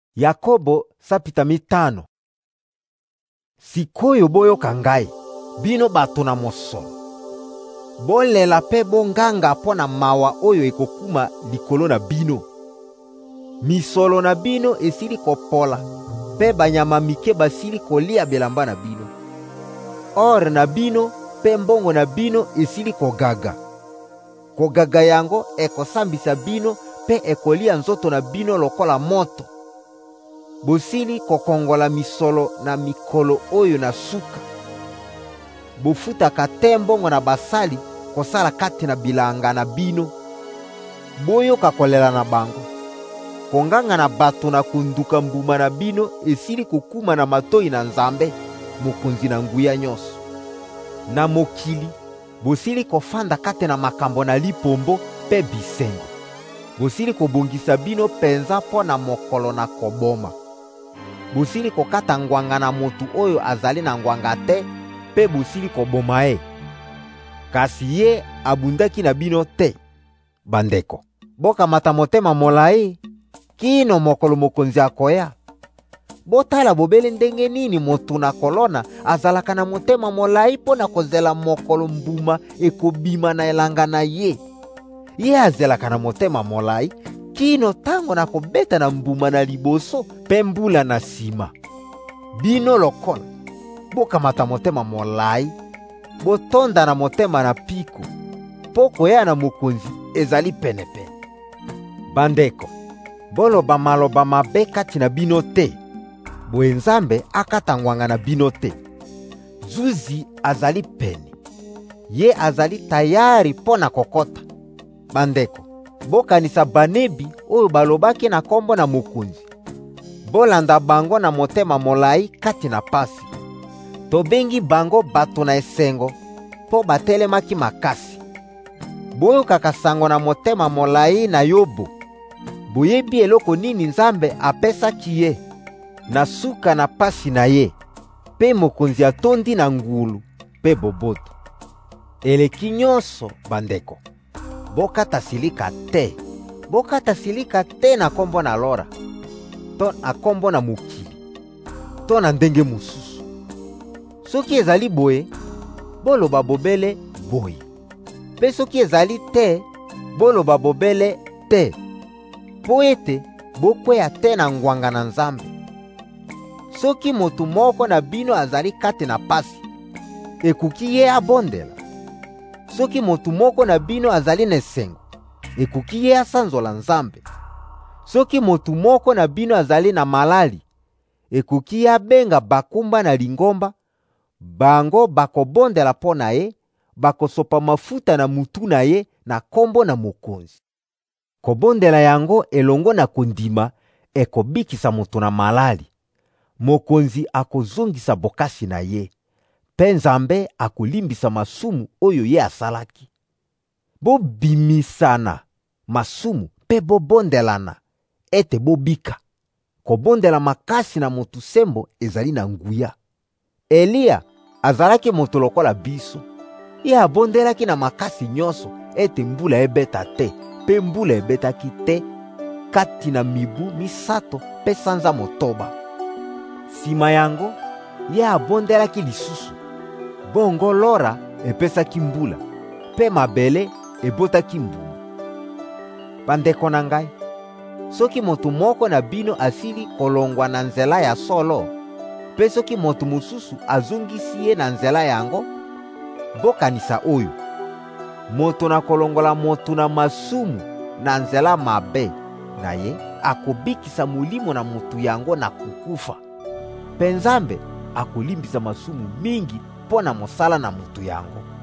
Yakobo sapita 5. Sikoyo boyoka ngai, bino bato na mosolo. Bolela pe bonganga pona mawa oyo ekokuma likolo na bino. Misolo na bino esili kopola, pe banyama mike basili kolia bilamba na bino. Or na bino pe mbongo na bino esili kogaga. Kogaga yango ekosambisa bino pe ekolia nzoto na bino lokola moto. Bosili kokongola misolo na mikolo oyo na suka. Bofutaka te mbongo na basali kosala kati na bilanga na bino. Boyoka kolela na bango. Konganga na bato na kunduka mbuma na bino esili kokuma na matoi na Nzambe, mokonzi na nguya nyonso. Na mokili, bosili kofanda kati na makambo na lipombo pe bisengo. Bosili kobongisa bino penza po na mokolo na koboma. Bosili kokata ngwanga na motu oyo azali na ngwanga te, pe bosili koboma ye. Kasi ye abundaki na bino te. Bandeko, bokamata motema molai kino mokolo mokonzi akoya. Botala bobele ndenge nini motu na kolona azalaka na motema molai po na kozela mokolo mbuma ekobima na elanga na ye. Ye azelaka na motema molai kino tango na kobeta na mbuma na liboso pe mbula na sima. Bino lokola bokamata motema molai, botonda na motema na piko, poko ya na mokonzi ezali penepene. Bandeko, boloba maloba mabe kati na bino te. Boye Nzambe akata ngwanga na bino te. Zuzi azali pene. Ye azali tayari po na kokota. Bandeko, bokanisa banebi oyo balobaki na kombo na mokonzi. Bolanda bango na motema molai kati na pasi. Tobengi bango bato na esengo po batelemaki makasi. Boyokaka sango na motema molai na Yobo. Boyebi eloko nini Nzambe apesaki ye na suka na pasi na ye, pe mokonzi atondi na ngulu pe boboto. Eleki nyonso, bandeko, bokata silika te. Bokata silika te na kombo na lora, to na kombo na mokili, to na ndenge mosusu. Soki ezali boye, boloba bobele boye. Pe soki ezali te, boloba bobele te. Po ete bokweya te na ngwanga na Nzambe. Soki motu moko na bino azali kati na pasi, ekuki ye abondela. Soki motu moko na bino azali na esengo, ekuki ye asanzola Nzambe. Soki motu moko na bino azali na malali, ekuki ye abenga bakumba na lingomba, bango bakobondela po na ye, bakosopa mafuta na mutu na ye na kombo na mokonzi. Kobondela yango elongo na kondima ekobikisa motu na malali. Mokonzi akozongisa bokasi na ye, pe Nzambe akolimbisa masumu oyo ye asalaki. Bobimisana masumu pe bobondelana ete bobika. Kobondela makasi na motu sembo ezali na nguya. Eliya azalaki moto lokola biso. Ye abondelaki na makasi nyonso ete mbula ebeta te, pe mbula ebetaki te kati na mibu 3 pe sanza motoba. Sima yango, ye abondelaki lisusu. Bongo lora epesaki mbula, pe mabele ebotaki mbuma. Bandeko na ngai, soki motu moko na bino asili kolongwa na nzela ya solo, pe soki motu mosusu azongisi ye na nzela yango, bokanisa oyo. Moto na kolongola motu na masumu na nzela mabe na ye, akobikisa mulimo na motu yango na kukufa. Pe Nzambe akolimbisa masumu mingi po na mosala na motu yango.